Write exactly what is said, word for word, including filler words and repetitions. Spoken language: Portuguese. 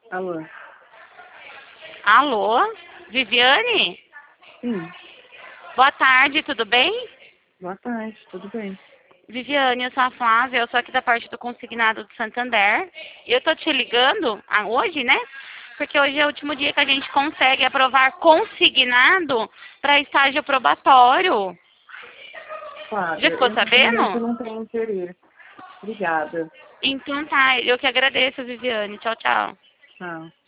Alô? Alô? Viviane? Sim. Boa tarde, tudo bem? Boa tarde, tudo bem? Viviane, eu sou a Flávia, eu sou aqui da parte do Consignado do Santander. E eu tô te ligando ah, hoje, né? Porque hoje é o último dia que a gente consegue aprovar consignado para estágio probatório. Já Flávia, ficou eu nesse momento sabendo? não tenho interesse. Obrigada. Então tá, eu que agradeço, Viviane. Tchau, tchau. Tchau.